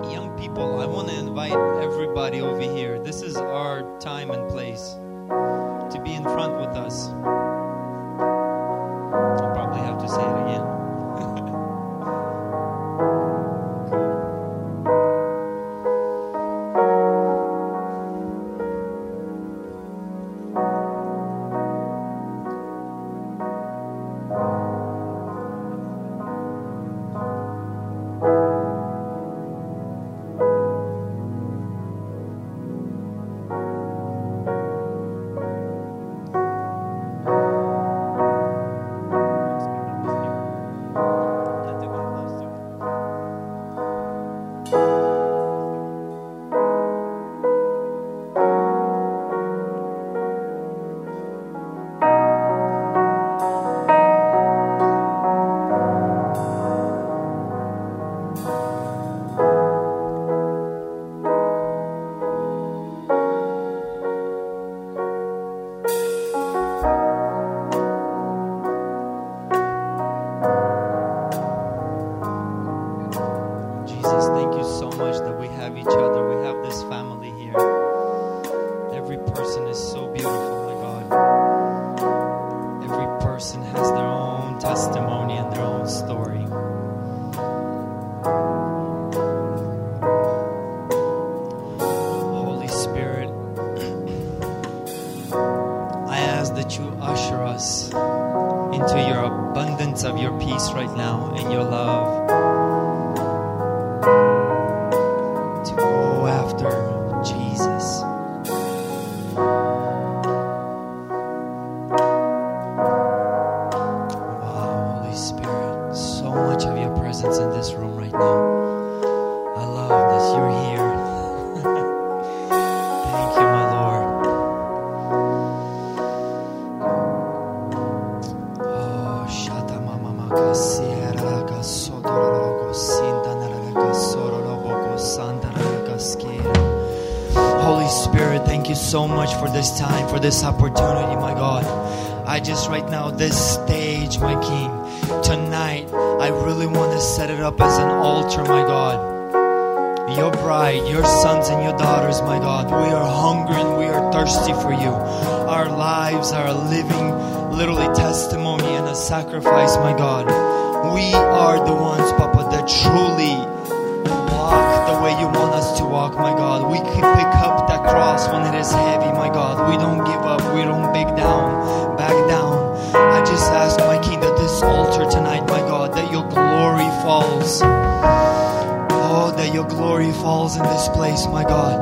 Young people, I want to invite everybody over here. This is our time and place to be in front with us. I'll probably have to say it again. This opportunity, my God. I just right now, this stage, my King, tonight, I really want to set it up as an altar, my God. Your bride, your sons and your daughters, my God, we are hungry and we are thirsty for you. Our lives are a living, literally testimony and a sacrifice, my God. We are the ones, Papa, that truly walk the way you want us to walk, my God. We can pick up that cross when it is heavy, my God. We don't give up. We don't back down. I just ask, my King, that this altar tonight, my God, that your glory falls. Oh, that your glory falls in this place, my God.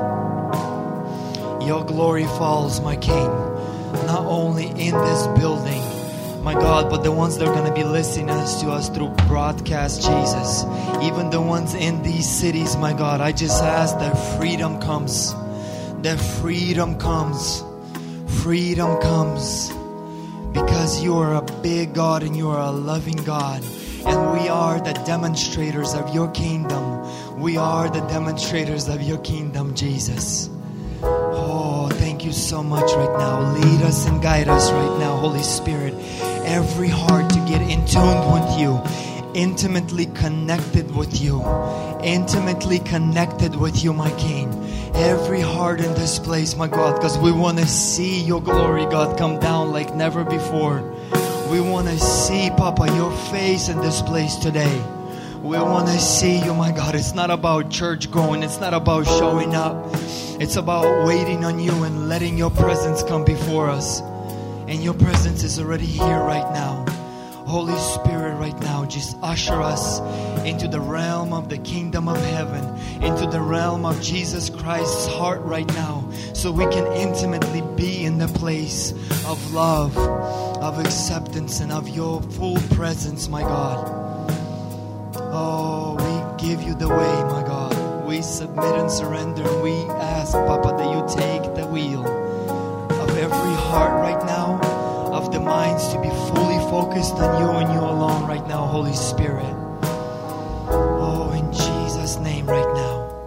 Your glory falls, my King, not only in this building, my God, but the ones that are going to be listening to us through broadcast, Jesus. Even the ones in these cities, my God, I just ask that freedom comes. That freedom comes. Freedom comes. Because you are a big God and you are a loving God. And we are the demonstrators of your kingdom. We are the demonstrators of your kingdom, Jesus. Oh, thank you so much right now. Lead us and guide us right now, Holy Spirit. Every heart to get in tune with you, intimately connected with you, intimately connected with you, my King. Every heart in this place, my God, because we want to see your glory, God, come down like never before. We want to see, Papa, your face in this place today. We want to see you, my God. It's not about church going. It's not about showing up. It's about waiting on you and letting your presence come before us. And your presence is already here right now. Holy Spirit, right now, just usher us into the realm of the kingdom of heaven, into the realm of Jesus Christ's heart right now, so we can intimately be in the place of love, of acceptance, and of your full presence, my God. Oh, we give you the way, my God. We submit and surrender, and we ask, Papa, that you take the wheel of every heart right now, of the minds to be fully focused on you and you alone right now, Holy Spirit. Oh, in Jesus' name right now.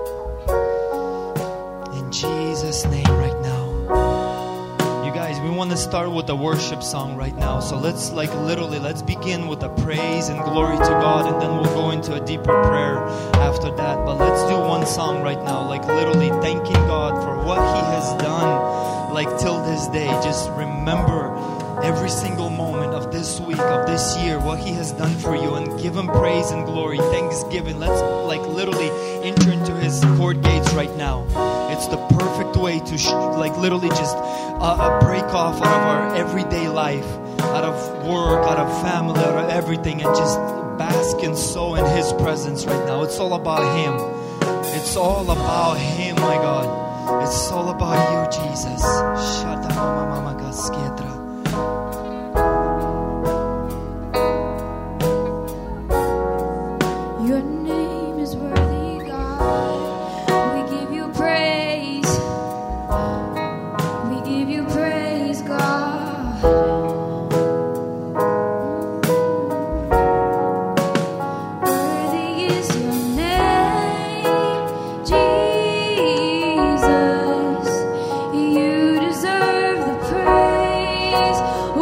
In Jesus' name right now. You guys, we want to start with a worship song right now. So let's let's begin with a praise and glory to God, and then we'll go into a deeper prayer after that. But let's song right now, like literally thanking God for what He has done, like till this day. Just remember every single moment of this week, of this year, what He has done for you, and give Him praise and glory, thanksgiving. Let's like literally enter into His court gates right now. It's the perfect way to like literally just break off out of our everyday life, out of work, out of family, out of everything, and just bask and sow in His presence right now. It's all about Him. It's all about Him, my God. It's all about you, Jesus. Your name is worthy, God. We give you praise. We give you praise, God. Worthy is your name, Jesus. You deserve the praise.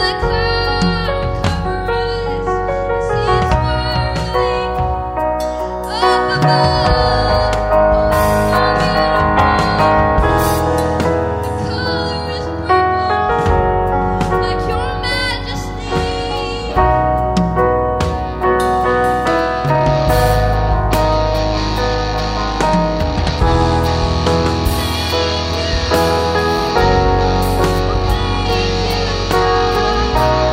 Thank you, God.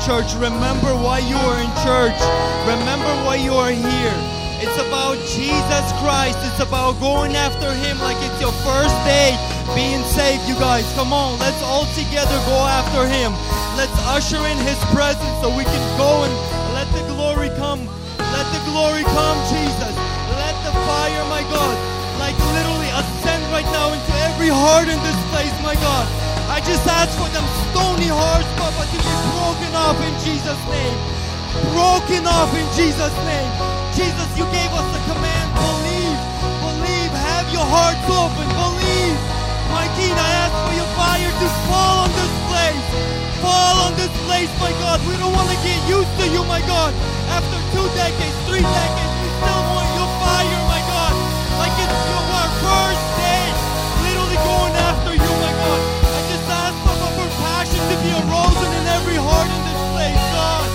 church, remember why you are in church. Remember why you are here. It's about Jesus Christ. It's about going after Him like it's your first day being saved, you guys. Come on, let's all together go after Him. Let's usher in His presence so we can go and let the glory come. Let the glory come, Jesus. Let the fire, my God, like literally ascend right now into every heart in this place, my God. I just ask for them stony hearts, Papa, to be broken off in Jesus' name. Broken off in Jesus' name. Jesus, you gave us the command, believe, believe, have your hearts open, believe. My King, I ask for your fire to fall on this place. Fall on this place, my God. We don't want to get used to you, my God. After 2 decades, 3 decades, we still want your fire, my God. Like it's our first day, literally going after you, my God. I just ask, Papa, for passion to be arisen in every heart in this place, God.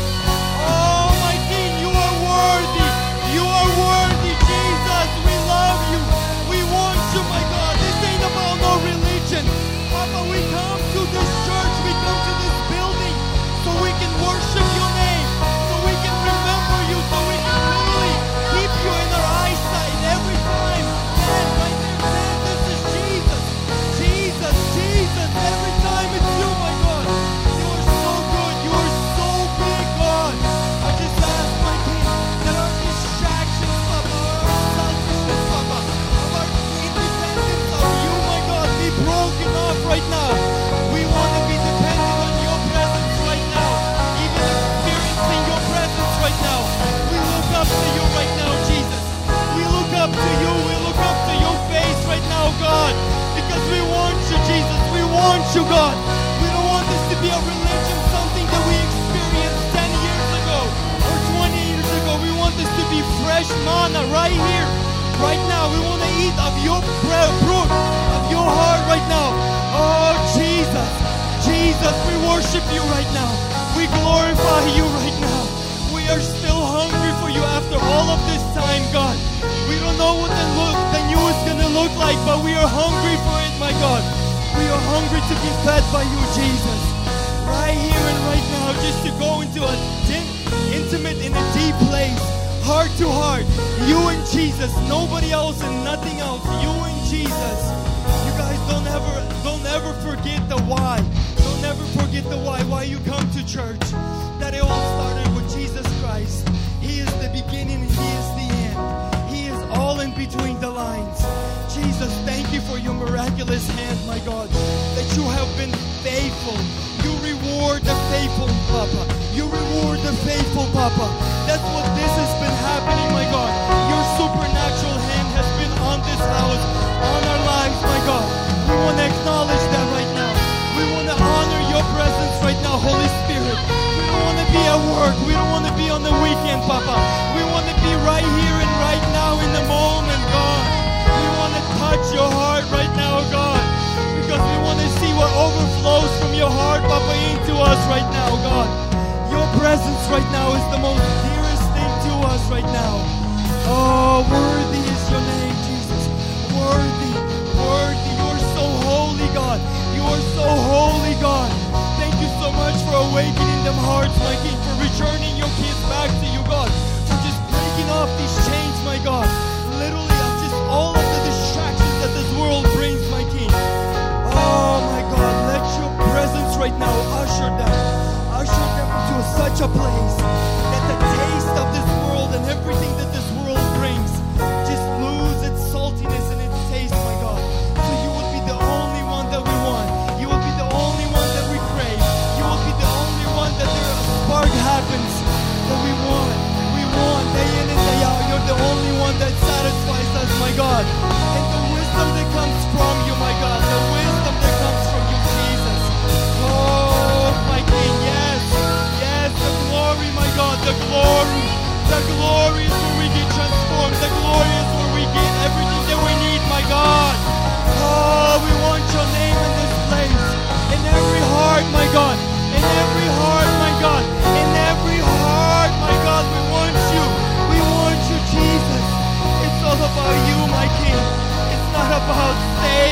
Oh, my King, you are worthy. You are worthy, Jesus. We love you. We want you, my God. This ain't about no religion. Papa, we come to this church. We come to this building so we can worship your name, so we can remember you, so we can literally keep you in our eyesight every time. Man, right there, man, this is Jesus. Jesus, Jesus. Every time it's you, my God. You are so good. You are so big, God. I just ask, my King, that our distractions, Papa, our selfishness, Papa, our independence of you, my God, be broken off right now. We want to be dependent on your presence right now, even experiencing your presence right now. We look up to you right now, Jesus. We look up to you. We look up to your face right now, God, because we want you, Jesus. We want you, God. We don't want this to be a religion, something that we experienced 10 years ago or 20 years ago. We want this to be fresh manna right here, right now. We want to eat of your fruit, of your heart right now. Oh, Jesus, Jesus, we worship you right now. We glorify you right now. We are still hungry for you after all of this time, God. We don't know what the new is going to look like, but we are hungry for it, my God. We are hungry to be fed by you, Jesus. Right here and right now, just to go into a intimate, in a deep place, heart to heart. You and Jesus, nobody else and nothing else. You and Jesus. You guys don't ever forget the why. Don't ever forget the why you come to church. That it all started with Jesus Christ. He is the beginning and He is the end. He is all in between the lines. Jesus, thank you for your miraculous hand, my God, that you have been faithful. You reward the faithful, Papa. You reward the faithful, Papa. That's what this has been happening, my God. Your supernatural hand has been on this house, on our lives, my God. We want to acknowledge that right now. We want to honor your presence right now, Holy Spirit. We don't want to be at work. We don't want to be on the weekend, Papa. We want to be right here and right now in the moment, God. We want to touch your heart right now, God, because we want to see what overflows from your heart, Papa, into us right now, God. Your presence right now is the most dearest thing to us right now. Oh, worthy is your name, Jesus. Worthy, worthy. You are so holy, God. You are so holy, God. Thank you so much for awakening them hearts, my King, for returning your kids back to you, God, for just breaking off these chains, my God. Literally, of just all of the distractions that this world brings, my King. Oh, my God, let your presence right now usher them into such a place that the taste of this world and everything that this world brings just lose its saltiness and its taste, my God. So you will be the only one that we want. You will be the only one that we crave. You will be the only one that there a spark happens that we want. We want day in and day out. You're the only one that satisfies us, my God. And the wisdom that comes from you, my God. The wisdom that comes from you, Jesus. Oh, my King, yes. Yes, the glory, my God. The glory. The glory is where we get transformed. The glory is where we get everything that we need, my God. Oh, we want your name in this place. In every heart, my God. In every heart, my God. In every heart, my God, we want you. We want you, Jesus. It's all about you, my King. It's not about saving.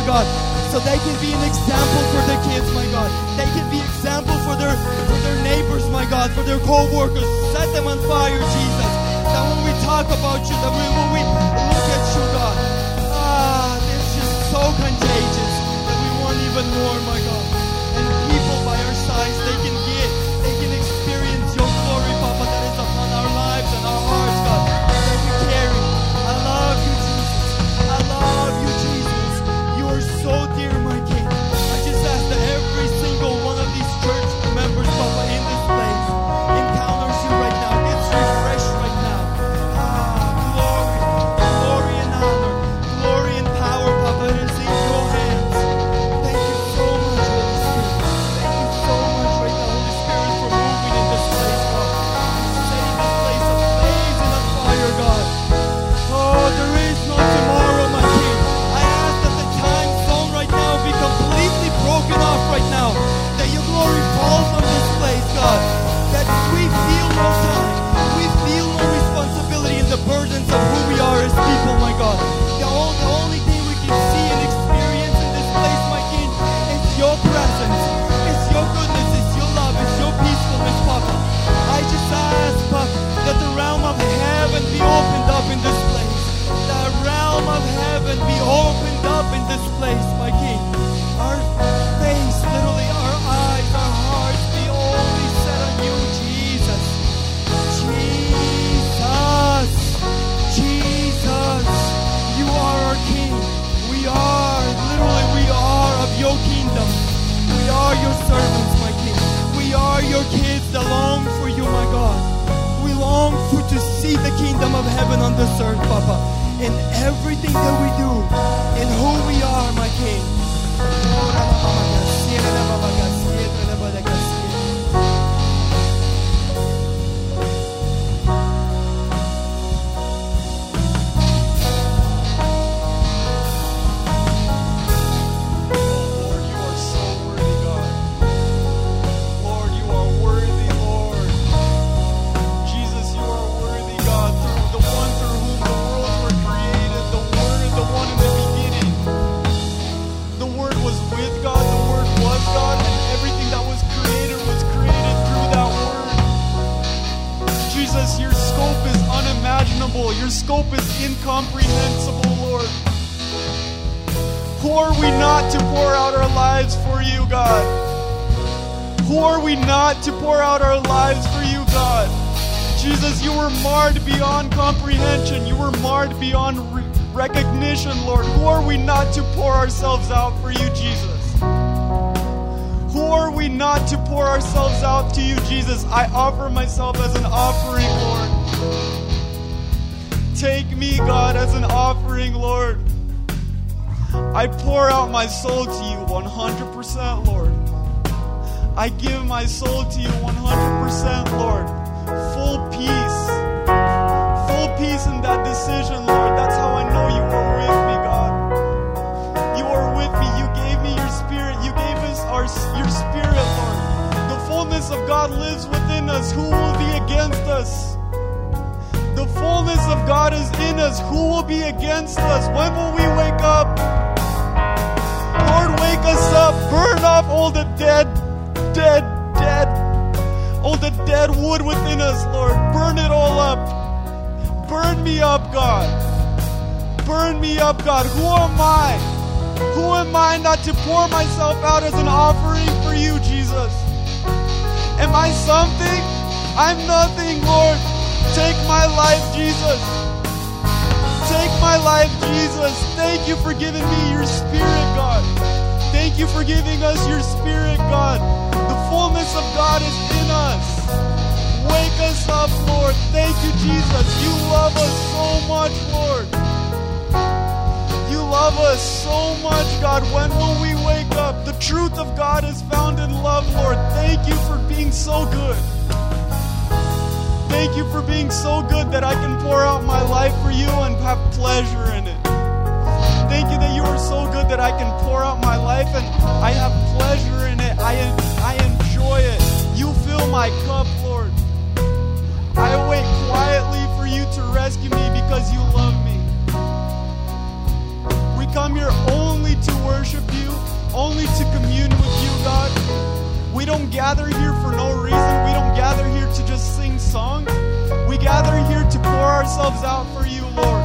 God, so they can be an example for their kids, my God. They can be example for their neighbors, my God, for their co-workers. Set them on fire, Jesus. That when we talk about you, that when we look at you, God, it's just so contagious that we want even more, my God. And people by our sides, they can experience your glory, Papa, that is upon our lives and our hearts, God, that we carry. I love you, Jesus. I love you, Jesus. You are so dear, my King. I just ask that every single one of these church members, Papa, in this place, encounters you right now, gets refreshed right now. Glory and honor, glory and power, Papa, it is in your hands. Thank you so much, Holy Spirit. Thank you so much right now, Holy Spirit, for moving in this place, God. Setting this place ablaze in a fire, God. Oh, there is no tomorrow, my King. I ask that the time zone right now be completely broken off right now. That your glory falls on this place, God. That we feel no time. We feel no responsibility in the burdens of who we are as people, my God. The only thing we can see and experience in this place, my King, is your presence. It's your goodness. It's your love. It's your peacefulness, Papa. I just ask, Papa, that the realm of heaven be opened up in this place. The realm of heaven be opened up in this place, my King. Our face, literally our eyes, our hearts be only set on you, Jesus. Jesus. Jesus. You are our King. We are of your kingdom. We are your servants, my King. We are your kids that long for you, my God. We long to see the kingdom of heaven on this earth, Papa. In everything that we do, in who we are, my King. Your scope is incomprehensible, Lord. Who are we not to pour out our lives for you, God? Who are we not to pour out our lives for you, God? Jesus, you were marred beyond comprehension. You were marred beyond recognition, Lord. Who are we not to pour ourselves out for you, Jesus? Who are we not to pour ourselves out to you, Jesus? I offer myself as an offering, Lord. Take me, God, as an offering, Lord. I pour out my soul to you 100%, Lord. I give my soul to you 100%, Lord. Full peace. Full peace in that decision, Lord. That's how I know you are with me, God. You are with me. You gave me your spirit. You gave us your spirit, Lord. The fullness of God lives within us. Who will be against us? The fullness of God is in us. Who will be against us? When will we wake up? Lord, wake us up. Burn off all the all the dead wood within us, Lord. Burn it all up. Burn me up, God. Burn me up, God. Who am I? Who am I not to pour myself out as an offering for you, Jesus? Am I something? I'm nothing, Lord. Take my life, Jesus. Take my life, Jesus. Thank you for giving me your spirit, God. Thank you for giving us your spirit, God. The fullness of God is in us. Wake us up, Lord. Thank you, Jesus. You love us so much, Lord. You love us so much, God. When will we wake up? The truth of God is found in love, Lord. Thank you for being so good. Thank you for being so good that I can pour out my life for you and have pleasure in it. Thank you that you are so good that I can pour out my life and I have pleasure in it. I enjoy it. You fill my cup, Lord. I wait quietly for you to rescue me because you love me. We come here only to worship only to commune with you, God. We don't gather here for no reason. We don't gather here to just sing songs. We gather here to pour ourselves out for you, Lord.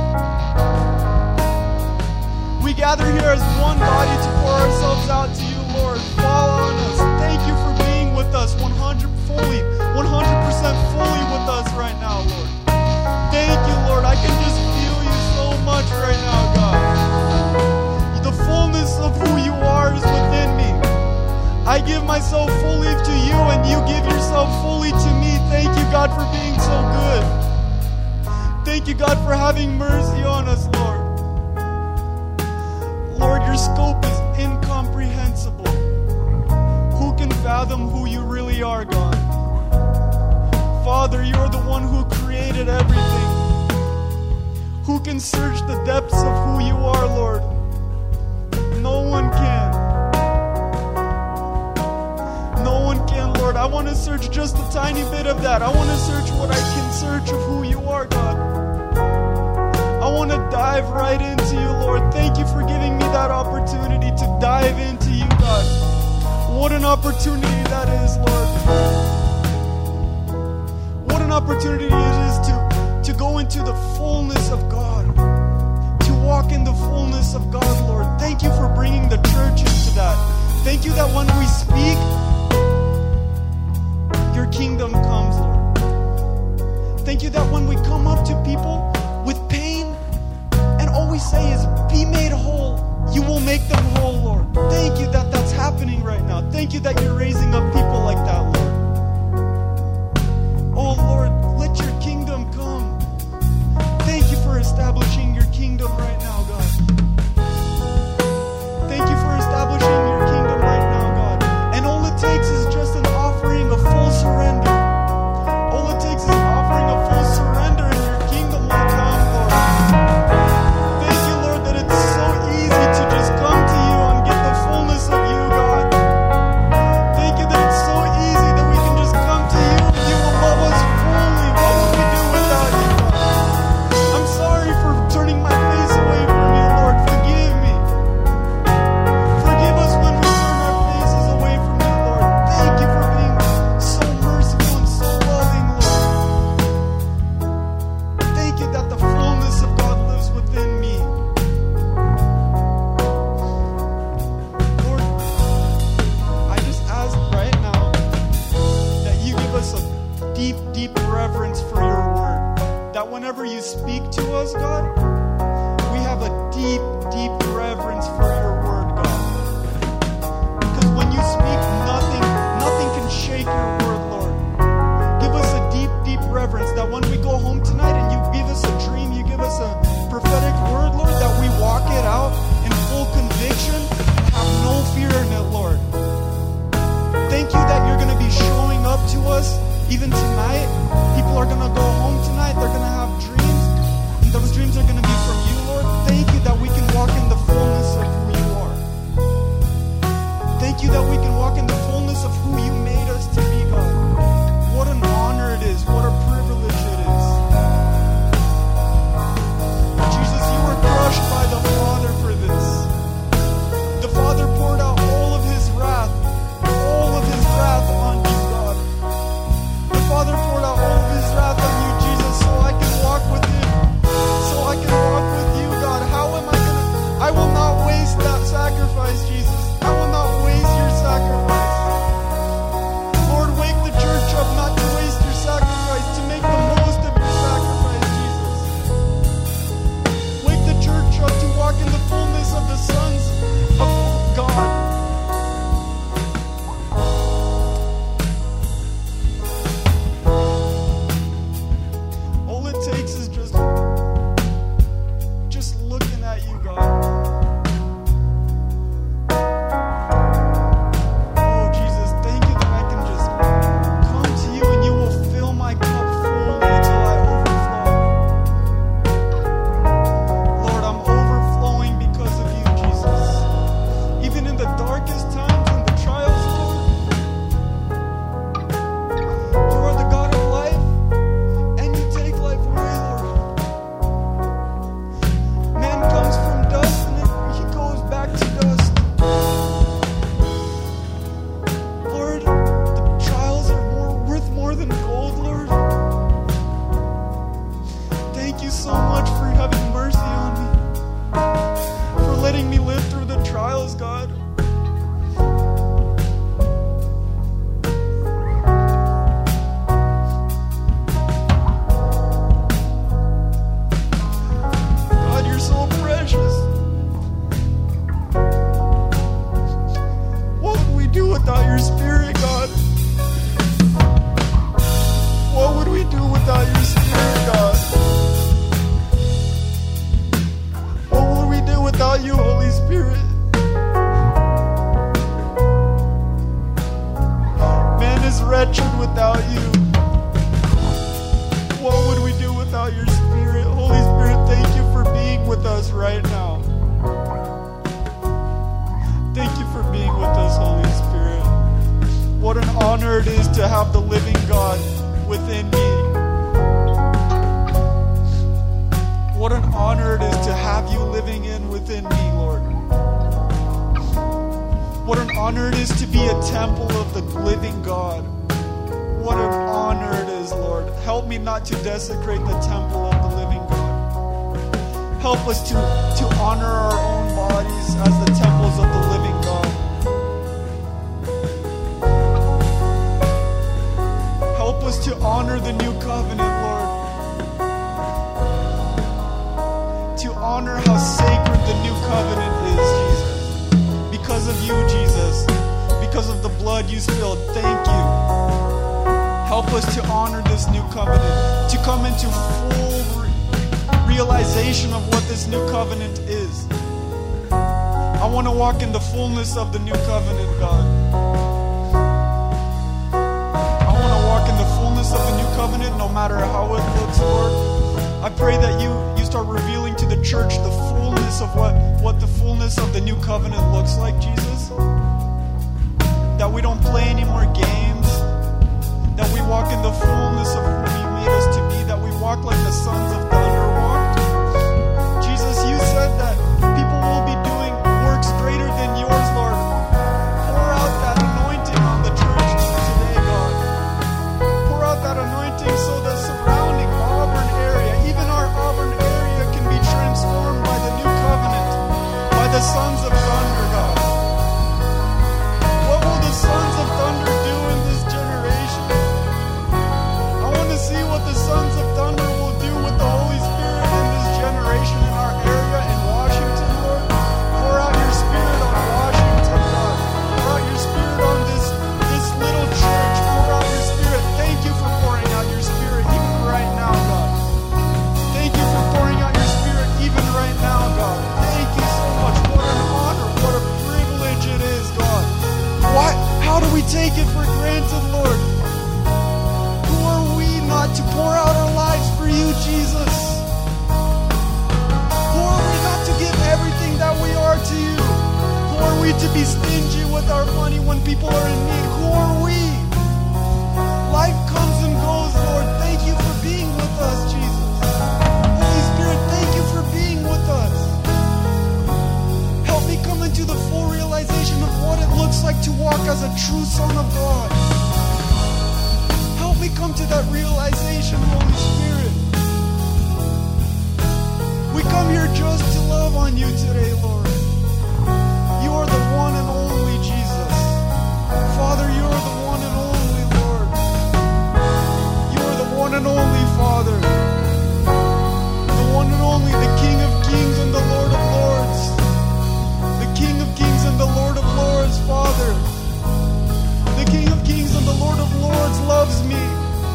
We gather here as one body to pour ourselves out to you, Lord. Fall on us. Thank you for being with us 100% fully with us right now, Lord. Thank you, Lord. I can just feel you so much right now, God. The fullness of who you are is within me. I give myself fully to you and you give yourself fully to me. Thank you, God, for being so good. Thank you, God, for having mercy on us, Lord. Lord, your scope is incomprehensible. Who can fathom who you really are, God? Father, you're the one who created everything. Who can search the depths of who you are, Lord? No one can. No one can, Lord. I want to search just a tiny bit of that. I want to search what I can search of who you are, God. I want to dive right into you, Lord. Thank you for giving me that opportunity to dive into you, God. What an opportunity that is, Lord. What an opportunity it is to go into the fullness of God. To walk in the fullness of God, Lord. Thank you for bringing the church into that. Thank you that when we speak, your kingdom comes, Lord. Thank you that when we come up to people with pain and all we say is, be made whole, you will make them whole, Lord. Thank you that that's happening right now. Thank you that you're raising up people like that, Lord. Oh, Lord, let your kingdom come. Thank you for establishing your kingdom right now, God. Thank you for establishing your kingdom right now, God. And all it takes is just an offering of full surrender. All it takes is an offering of full surrender and your kingdom will come, Lord. Thank you, Lord, that it's so easy to just come to you and get the fullness of you, God. Thank you that it's so easy that we can just come to you and you will love us fully. What would we do without you, God? I'm sorry for turning my face away without you, Holy Spirit. Man is wretched without you. What would we do without your Spirit? Holy Spirit, thank you for being with us right now. Thank you for being with us, Holy Spirit. What an honor it is to have the living God within me. What an honor it is to have you living within me, Lord. What an honor it is to be a temple of the living God. What an honor it is, Lord. Help me not to desecrate the temple of the living God. Help us to honor our own bodies as the temples of the living God. Help us to honor the new covenant, Lord. To honor how sacred the new covenant is, Jesus. Because of you, Jesus. Because of the blood you spilled. Thank you. Help us to honor this new covenant. To come into full realization of what this new covenant is. I want to walk in the fullness of the new covenant, God. I want to walk in the fullness of the new covenant no matter how it looks, Lord. I pray that you start revealing to the church the fullness of what the fullness of the new covenant looks like, Jesus. That we don't play any more games. That we walk in the fullness of who you made us to be. That we walk like the sons of thunder walked. Jesus, you said that people will be doing works greater than yours, Lord. Pour out that anointing on the church today, God. Pour out that anointing so the surrounding Auburn area, even our Auburn area, can be transformed by the new covenant, by the sons of thunder, God. What will the sons of thunder do in this generation? I want to see what the sons of thunder will do with the Holy Spirit in this generation, in our area, in Washington, Lord. Pour out your Spirit on Washington, God. Pour out your Spirit on this little church. Pour out your Spirit. Thank you for pouring out your Spirit even right now, God. Thank you for pouring out your Spirit even right now, God. Thank you so much. What an honor. What a privilege it is, God. How do we take it for granted, Lord? Who are we not to pour out our lives for you, Jesus? Who are we not to give everything that we are to you? Who are we to be stingy with our money when people are in need? Who are we? Life comes and goes, Lord. Thank you for being with us, Jesus. Holy Spirit, thank you for being with us. Help me come into the full realization of what it looks like to walk as a true son of God. Help me come to that realization, Holy Spirit. We come here just to love on you today, Lord. You are the one and only Jesus. Father, you are the one and only Lord. You are the one and only Father. The one and only, the King of Kings and the Lord of Lords. The King of Kings and the Lord of Lords, Father. The King of Kings and the Lord of Lords loves me.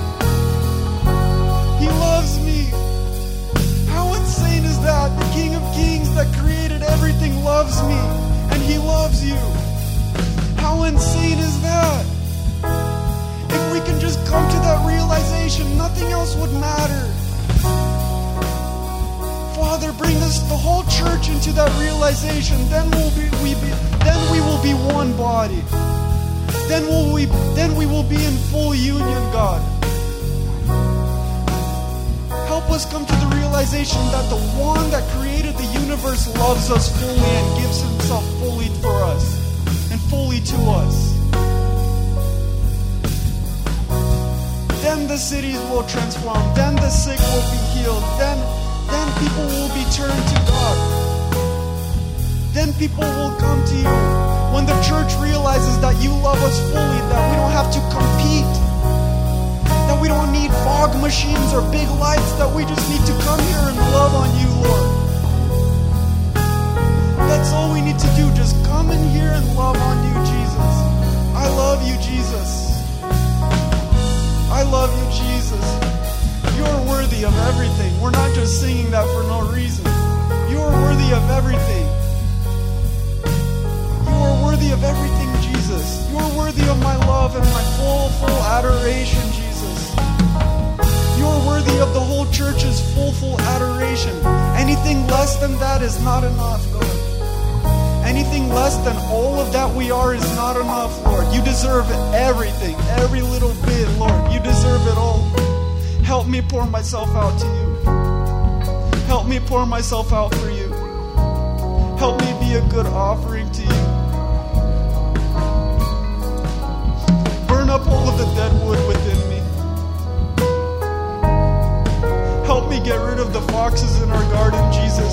He loves me. How insane is that? The King of Kings that created everything loves me, and He loves you. How insane is that? If we can just come to that realization, nothing else would matter. Father, bring us, the whole church, into that realization. Then we will be one body. Then we will be in full union, God. Help us come to the realization that the one that created the universe loves us fully and gives Himself fully for us and fully to us. Then the cities will transform. Then the sick will be healed. Then people will be turned to God. Then people will come to you. When the church realizes that you love us fully, that we don't have to compete, that we don't need fog machines or big lights, that we just need to come here and love on you, Lord. That's all we need to do. Just come in here and love on you, Jesus. I love you, Jesus. I love you, Jesus. You're worthy of everything. We're not just singing that for no reason. You're worthy of everything. soulful adoration. Anything less than that is not enough, God. Anything less than all of that we are is not enough, Lord. You deserve everything, every little bit, Lord. You deserve it all. Help me pour myself out to you. Help me pour myself out for you. Help me be a good offering to you. Burn up all of the dead wood within me. Help me get rid of the foxes in our garden, Jesus.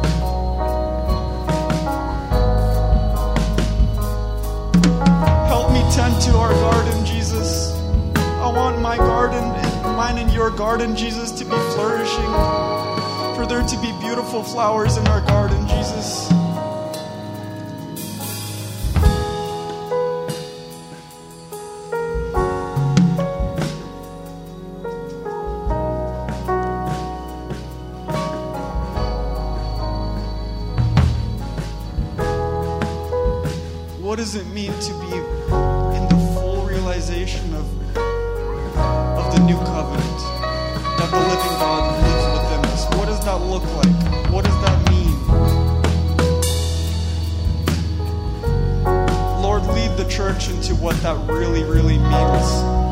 Help me tend to our garden, Jesus. I want my garden, mine and your garden, Jesus, to be flourishing. For there to be beautiful flowers in our garden, Jesus. What does it mean to be in the full realization of the new covenant? That the living God lives within us. What does that look like? What does that mean? Lord, lead the church into what that really, really means.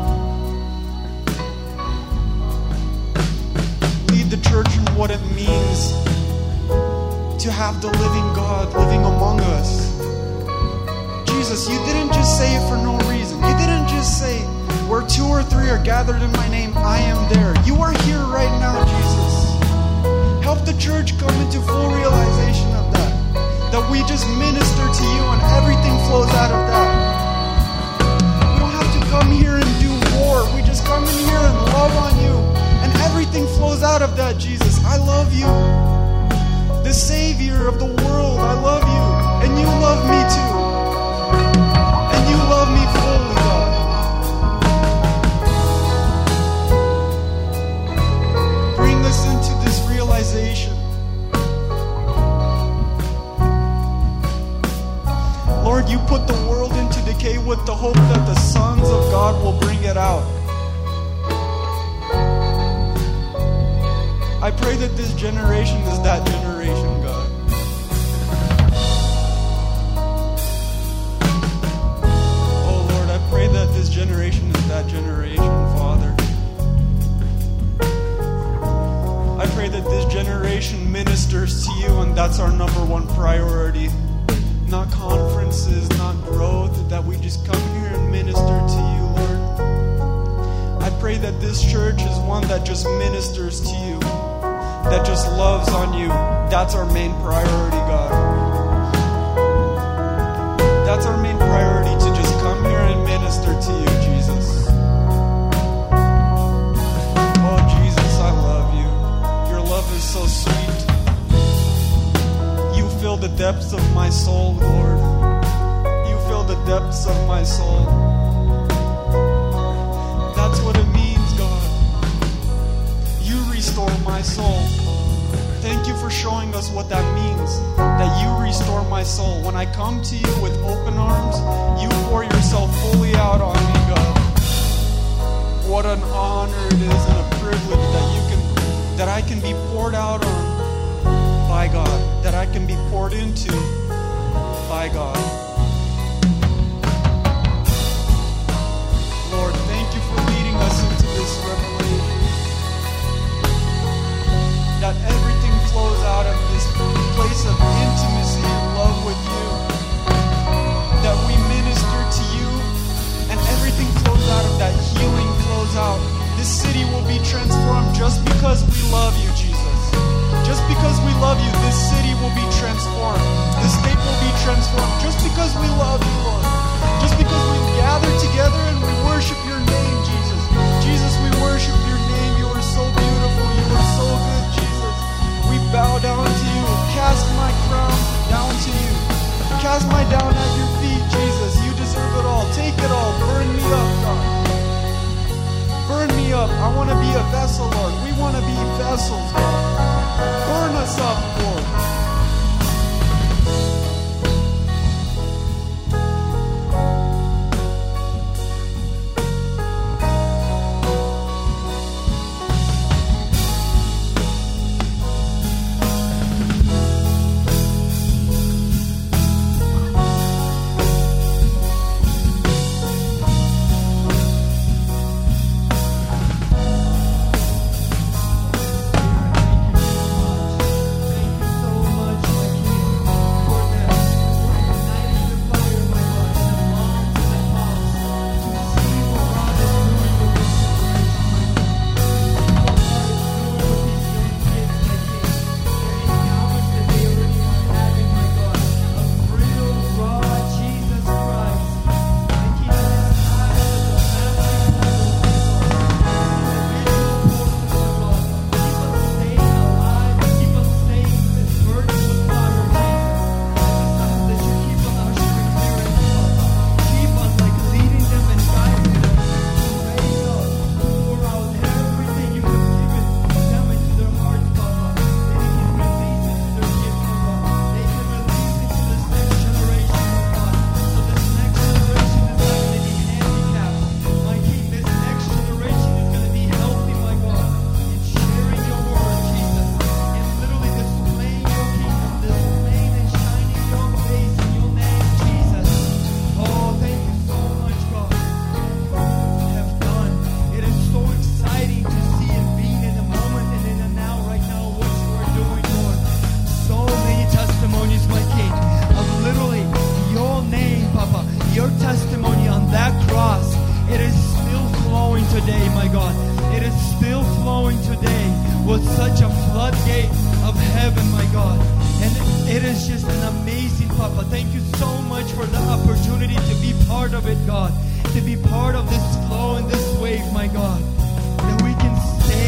Lead the church in what it means to have the living God living among us. Jesus, you didn't just say it for no reason. You didn't just say, where 2 or 3 are gathered in my name, I am there. You are here right now, Jesus. Help the church come into full realization of that. That we just minister to you and everything flows out of that. We don't have to come here and do war. We just come in here and love on you. And everything flows out of that, Jesus. I love you. The Savior of the world, I love you. And you love me too. And you love me fully, God. Bring us into this realization. Lord, you put the world into decay with the hope that the sons of God will bring it out. I pray that this generation is that generation, God. Oh Lord, I pray that this generation is that generation, Father. I pray that this generation ministers to you, and that's our number one priority. Not conferences, not growth, that we just come here and minister to you, Lord. I pray that this church is one that just ministers to you, that just loves on you. That's our main priority, God. That's our main priority, to just come here and minister to you, Jesus. Oh, Jesus, I love you. Your love is so sweet. You fill the depths of my soul, Lord. You fill the depths of my soul. That's what it means, God. You restore my soul. Thank you for showing us what that means, that you restore my soul. When I come to you with open arms, you pour yourself fully out on me, God. What an honor it is and a privilege that I can be poured out on by God, that I can be poured into by God. Lord, thank you for leading us into this revelation. That everything flows out of this place of intimacy and love with you. That we minister to you and everything flows out of that. Healing flows out. This city will be transformed just because we love you, Jesus. Just because we love you, this city will be transformed. This state will be transformed just because we love you, Lord. Just because we gather together and we worship your name, Jesus. Jesus, we worship your name. You are so beautiful. You are so good, Jesus. We bow down to you. Cast my crown down to you. Cast my down at your feet, Jesus. You deserve it all. Take it all. Burn me up, God. Burn me up. I want to be a vessel, Lord. We want to be vessels, God. Burn us up, Lord. Papa. Thank you so much for the opportunity to be part of it, God. To be part of this flow and this wave, my God. That we can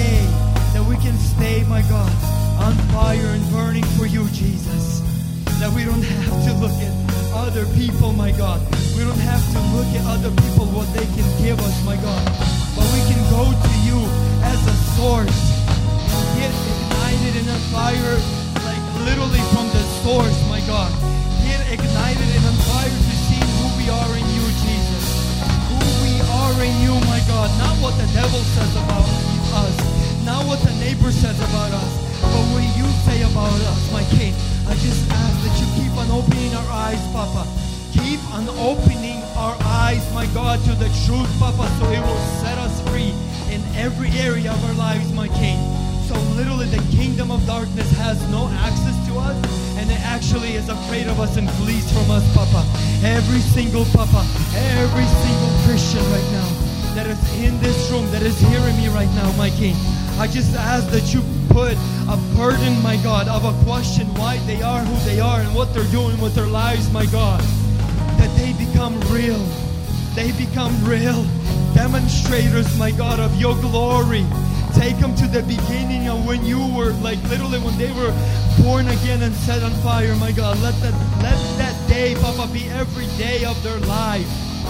stay, my God, on fire and burning for you, Jesus. That we don't have to look at other people, my God. We don't have to look at other people, what they can give us, my God. But we can go to you as a source and get ignited in a fire, like literally from the source, my God. Get ignited and on fire to see who we are in you, Jesus. Who we are in you, my God. Not what the devil says about us. Not what the neighbor says about us. But what you say about us, my King. I just ask that you keep on opening our eyes, Papa. Keep on opening our eyes, my God, to the truth, Papa, so it will set us free in every area of our lives, my King. So literally the kingdom of darkness has no access to us, and it actually is afraid of us and flees from us, Papa. Every single Papa, every single Christian right now that is in this room, that is hearing me right now, my King, I just ask that you put a burden, my God, of a question why they are who they are and what they're doing with their lives, my God. That they become real. They become real demonstrators, my God, of your glory. Take them to the beginning of when you were, like literally when they were born again and set on fire, my God. Let that day, Papa, be every day of their life.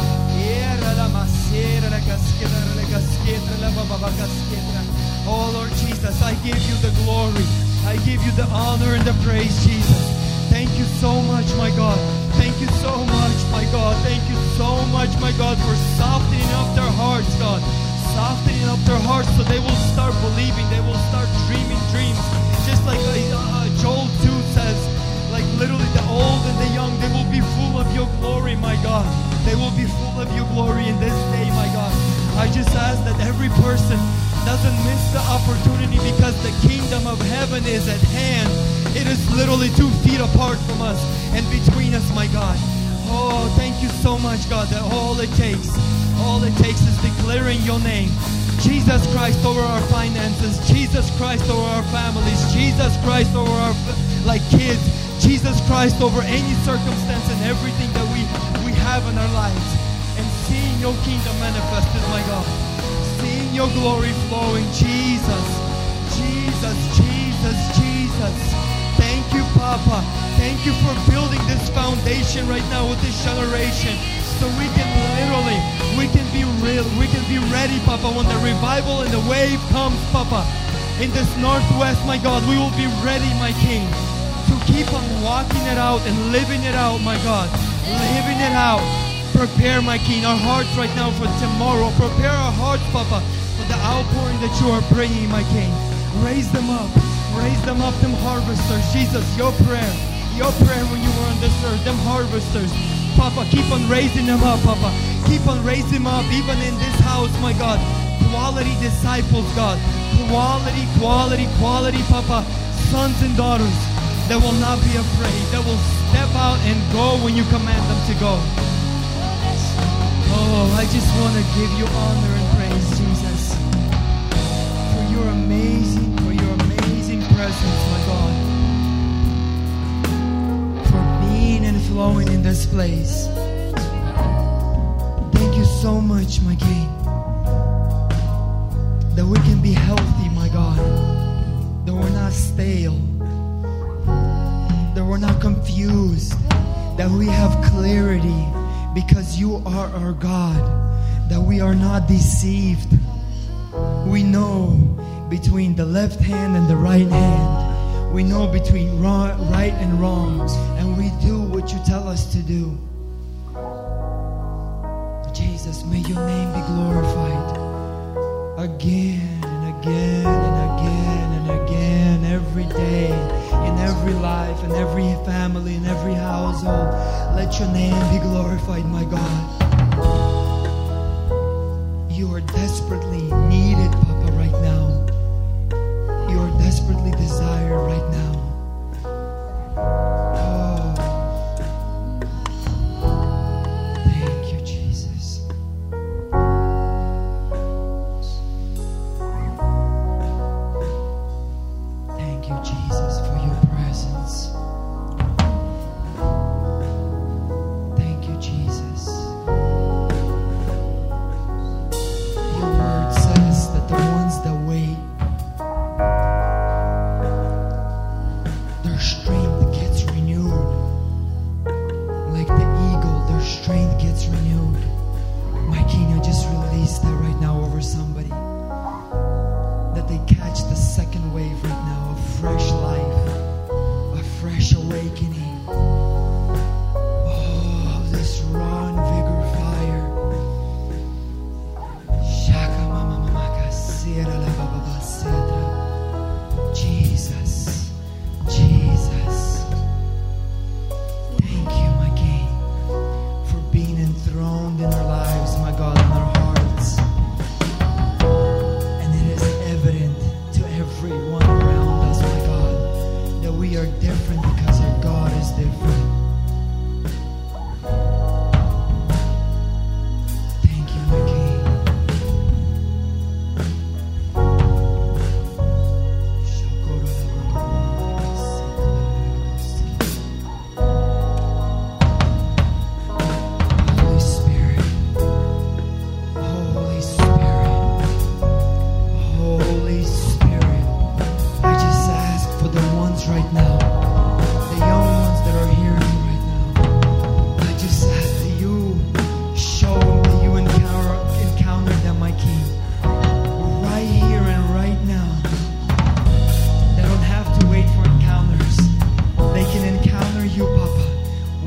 Oh Lord Jesus, I give you the glory. I give you the honor and the praise, Jesus. Thank you so much, my God. Thank you so much, my God. Thank you so much, my God, for softening up their hearts, God. Softening up their hearts so they will start believing. They will start dreaming dreams. Just like Joel 2 says, like literally the old and the young, they will be full of your glory, my God. They will be full of your glory in this day, my God. I just ask that every person doesn't miss the opportunity because the kingdom of heaven is at hand. It is literally 2 feet apart from us and between us, my God. Oh, thank you so much, God, that all it takes is declaring your name. Jesus Christ over our finances, Jesus Christ over our families, Jesus Christ over our kids, Jesus Christ over any circumstance and everything that we have in our lives. And seeing your kingdom manifested, my God. Seeing your glory flowing, Jesus, Jesus, Jesus, Jesus. Thank you, Papa. Thank you for building this foundation right now with this generation. So we can be real, we can be ready, Papa, when the revival and the wave comes, Papa. In this Northwest, my God, we will be ready, my King, to keep on walking it out and living it out, my God. Living it out. Prepare, my King, our hearts right now for tomorrow. Prepare our hearts, Papa, for the outpouring that you are bringing, my King. Raise them up, them harvesters. Jesus, your prayer when you were on this earth, them harvesters. Papa, keep on raising them up, Papa. Keep on raising them up, even in this house, my God. Quality disciples, God. Quality, Papa. Sons and daughters that will not be afraid, that will step out and go when you command them to go. Oh, I just want to give you honor and praise, Jesus, for your amazing presence, my God, for being and flowing in this place. Thank you so much, my King, that we can be healthy, my God, that we're not stale, that we're not confused, that we have clarity because you are our God, that we are not deceived. We know between the left hand and the right hand. We know between right and wrong, and we do what you tell us to do. Jesus, may your name be glorified again and again and again and again, every day, in every life, in every family, in every household. Let your name be glorified, my God. You are desperately needed, Papa, right now. You are desperately desired right now. Thank you, Jesus. Thank you, Jesus, for your presence.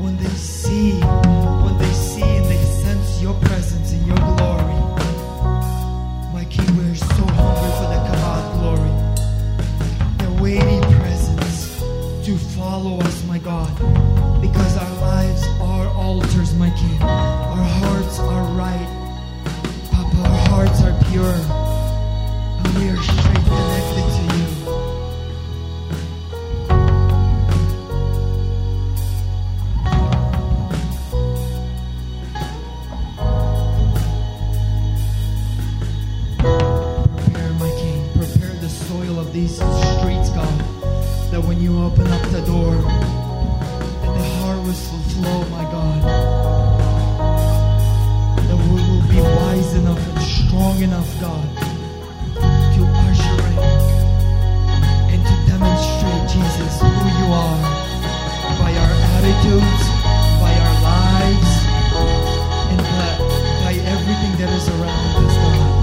when they see and they sense your presence and your glory. My King, we're so hungry for the Kabbalah glory, the weighty presence to follow us, my God, because our lives are altars, my King. Our hearts are right, Papa, our hearts are pure, and we are straight connected to you. These streets, God, that when you open up the door, that the harvest will flow, my God, that we will be wise enough and strong enough, God, to usher in and to demonstrate, Jesus, who you are by our attitudes, by our lives, and by everything that is around us, God.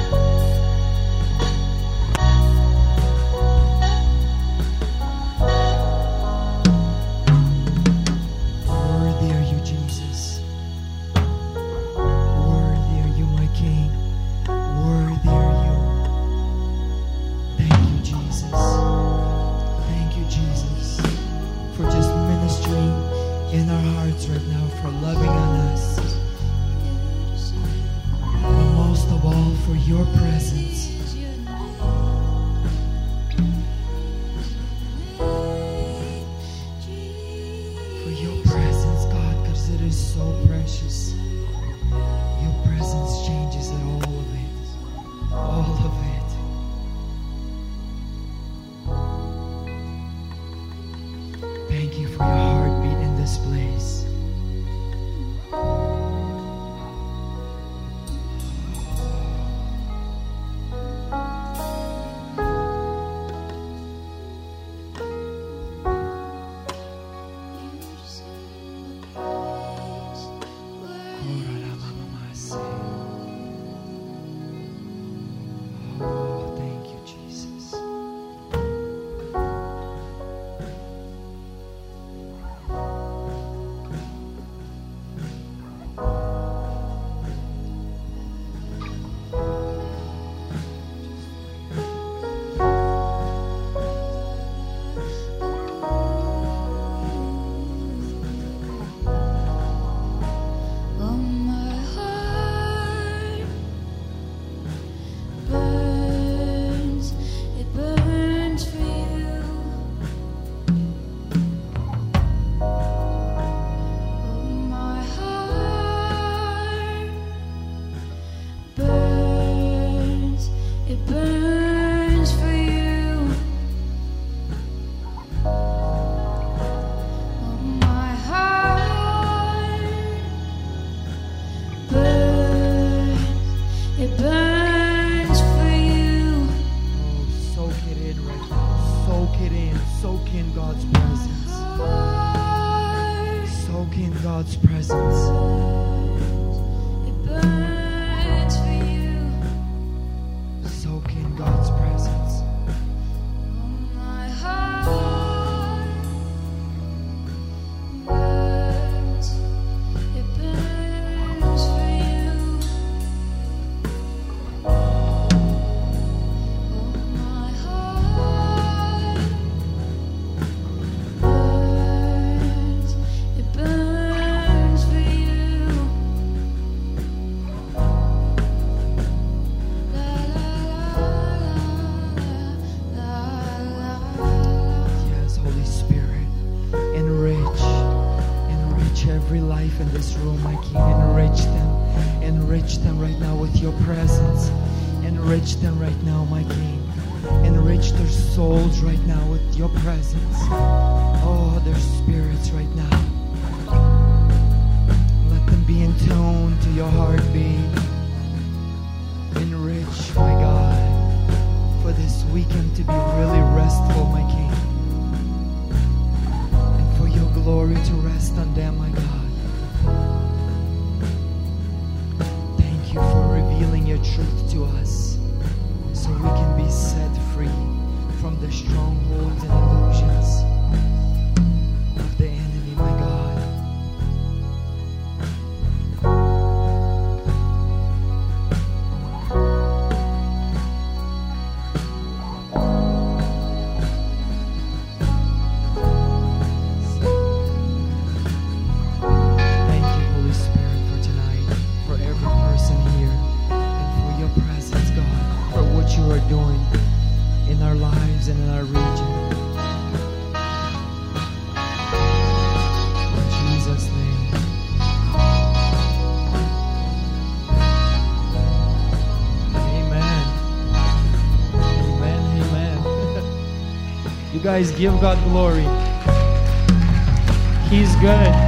In our hearts right now, for loving on us, but most of all for your presence. For your presence, God, because it is so precious. Your presence changes all of it. All of it. Thank you for your heartbeat in this place. Oh, thank you, Jesus. Soak in God's presence. Soak in God's presence. It burns for you. Soak in God's presence. My heart burns. It burns for you. My heart burns. It burns for you. La la la la la. Yes, Holy Spirit, enrich every life in this room, my King. Enrich them right now with your presence. Enrich them right now, my King. Enrich their souls right now with your presence. Oh, their spirits right now. Let them be in tune to your heartbeat. Enrich, my God, for this weekend to be really restful, my King. And for your glory to rest on them, my God. Thank you for revealing your truth to us so we can be set free from the strongholds and illusions of the enemy, my God. guys give God glory. He's good.